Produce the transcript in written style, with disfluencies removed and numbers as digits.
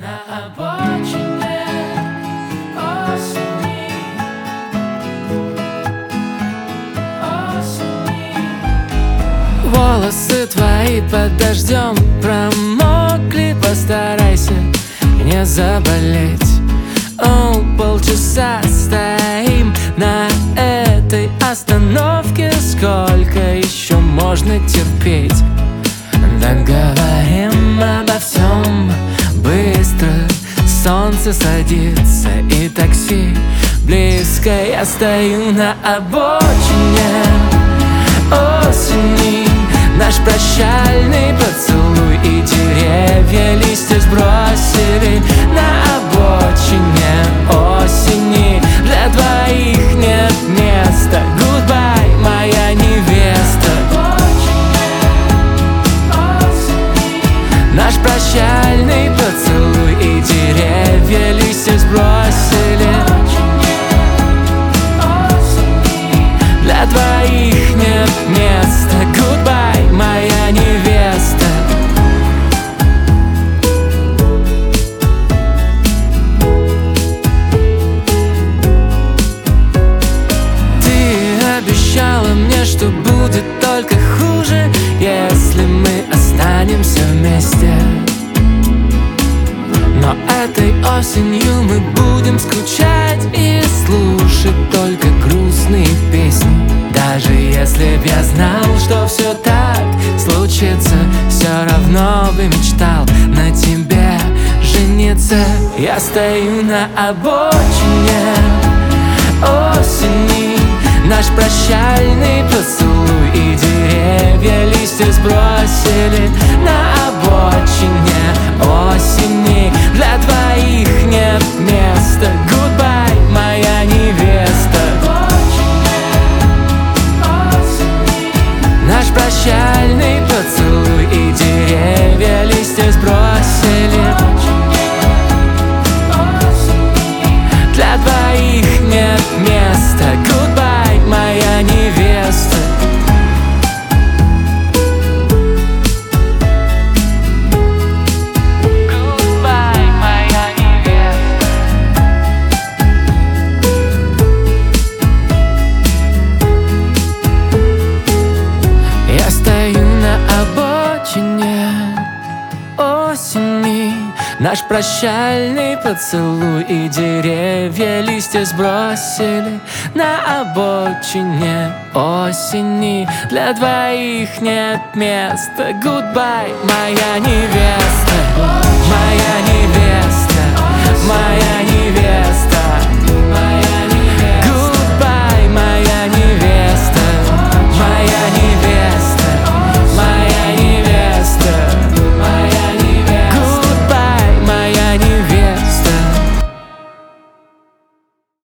на обочине осени, осени. Волосы твои под дождем промокли, постарайся не заболеть. Полчаса стоим на этой остановке, сколько еще можно терпеть? Договорим обо всем быстро, солнце садится и такси близко. Я стою на обочине осени, наш прощальный поцелуй, и деревья листья сбросили. На обочине осени для двоих нет места. Goodbye, моя невеста. Наш прощальный поцелуй, и деревья листья сбросили. Для двоих нет места. Goodbye, моя невеста. Ты обещала мне, что будет только хуже, если мы останемся вместе. Но этой осенью мы будем скучать и слушать только грустные песни. Даже если б я знал, что все так случится, все равно бы мечтал на тебе жениться. Я стою на обочине осени, наш прощальный поцелуй, и деревья листья сбросили. На обочине осени для двоих нет места. Goodbye, моя невеста. Наш прощальный поцелуй, и деревья листья сбросили. Для двоих нет места. Goodbye, моя невеста. Goodbye, моя невеста. Я стою на обочине осени, наш прощальный поцелуй, и деревья листья сбросили. На обочине осени для двоих нет места. Goodbye, моя невеста. Моя невеста.